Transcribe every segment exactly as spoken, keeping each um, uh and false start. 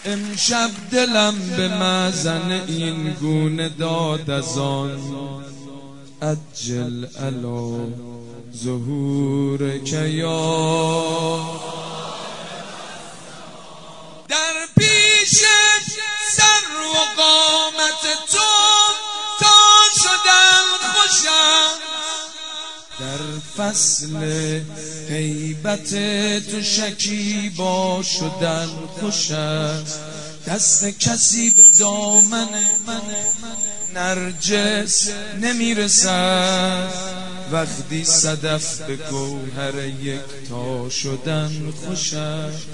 امشب دلم به مأذن این گونه داد از آن عجل علی ظهور که یا در پیش سر و قامت تو تا شدن خوشم، در فصل هیبت تو شکیبا شدن خوش است. دست کسی به دامن من نرجس نمیرسد، وقتی صدف به گوهر یکتا شدن خوش است.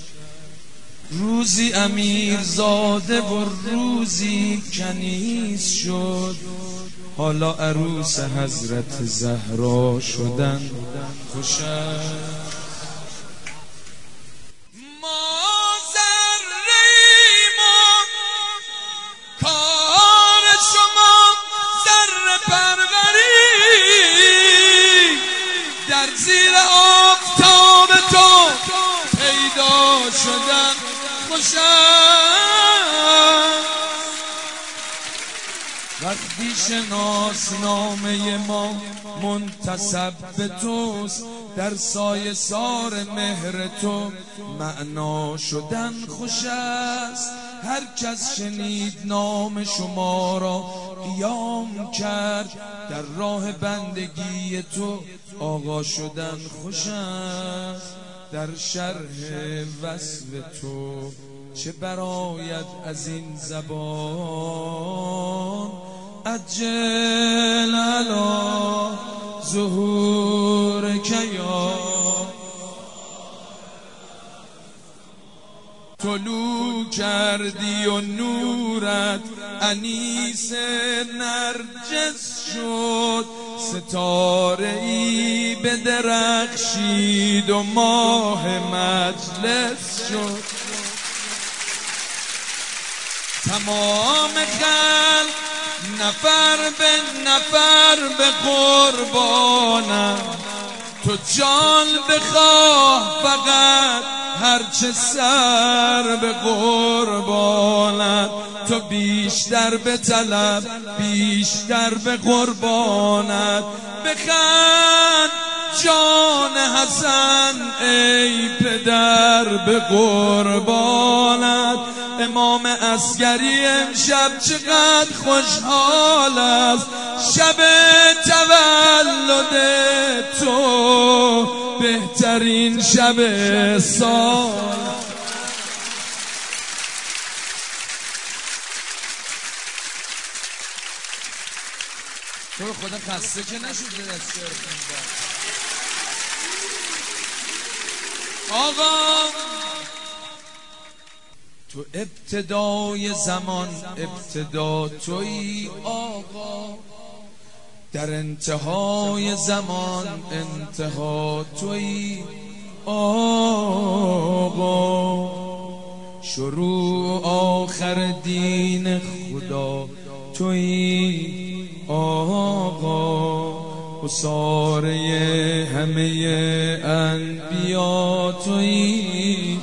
روزی امیرزاده و روزی کنیز شد، حالا عروس حضرت زهرا شدن خوش است. ما ذره‌ایم و کار شما ذره پروری، در زیر آفتاب تو پیدا شدن خوش است. وقتی شناسنامه ما منتسب به توست، در سایه سار مهر تو معنا شدن خوش است. هر کس شنید نام شما را قیام کرد، در راه بندگی تو آقا شدن خوش است. در شرح وصف تو چه براید از این زبان، عجل علی ظهور که یا طلوع کردی و نورت انیس نرجس شد، ستاره ای بدرخشید و ماه مجلس شد. تمام خلق نفر به نفر به قربانم، تو جان بخواه فقط هرچه سر به قربانت، تو بیشتر به طلب بیشتر به قربانت. بخند جان حسن ای پدر به قربانت. امام عسکری امشب چقدر خوشحال است، شب تولد تو بهترین شب سال. تو خدا خسته که نشده دست خوندن آقا. تو ابتدای زمان ابتدا تویی آقا، در انتهای زمان انتها تویی آقا. شروع آخر دین خدا تویی آقا، اساره همه انبیا تویی.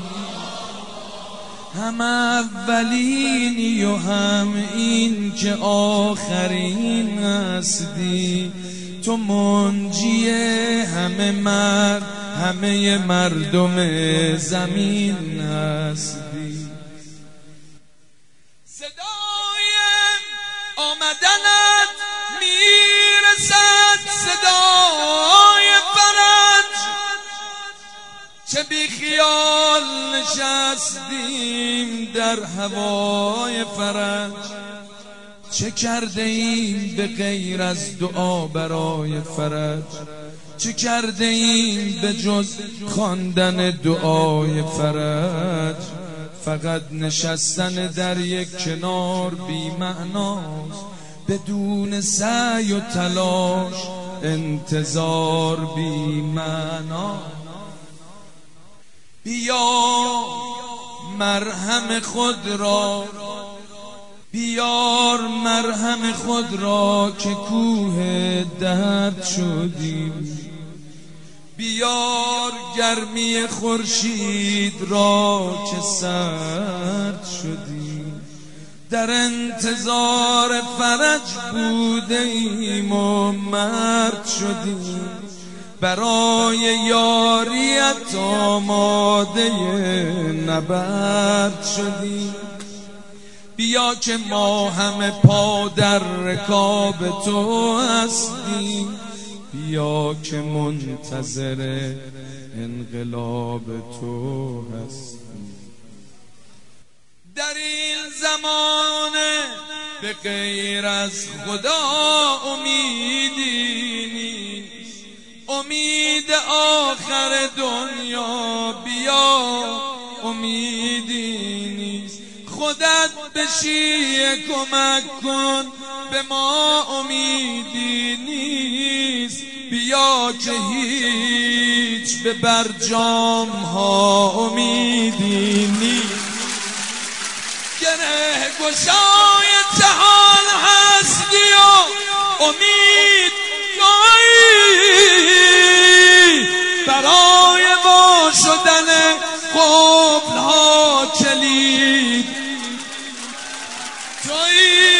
هم اولینی و هم این که آخرین هستی، تو منجی همه مرد همه مردم زمین هستی. صدای آمدنت میرسد، صدای فرج، چه بی خیال نشستیم در هوای فرج. چه کرده ایم به غیر از دعا برای فرج، چه کرده ایم به جز خواندن دعای فرج. فقط نشستن در یک کنار بی معناست، بدون سعی و تلاش انتظار بی معنا. بیا مرهم خود را، بیار مرهم خود را که کوه درد شدیم. بیار گرمی خورشید را که سرد شدیم، در انتظار فرج بوده ایم و مرد شدیم، برای یاریت آماده نبرد شدیم. بیا که ما همه پا در رکاب تو هستیم، بیا که منتظر انقلاب تو هستیم. در این زمانه به غیر از خدا امیدی نیست، امید آخر دنیا بیا امیدی نیست. خودت بشی کمک کن به ما امیدی نیست، بیا که هیچ به برجام ها امیدی نیست. گره گشای جهان هستی و امید جایی، برای وا شدن قفل ها کلید جایی.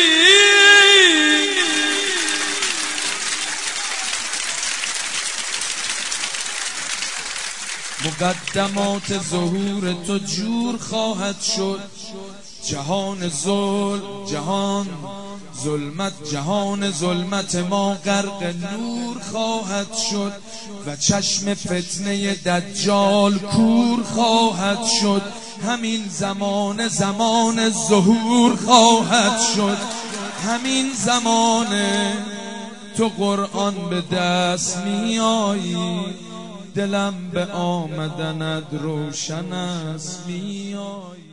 مقدمات ظهور تو جور خواهد شد، جهان ظلم جهان ظلمت جهان ظلمت ما غرق نور خواهد شد و چشم فتنه دجال کور خواهد شد. همین زمان زمان ظهور خواهد شد، همین زمان تو قرآن به دست می آیی، دلم به آمدنت روشن است می آیی.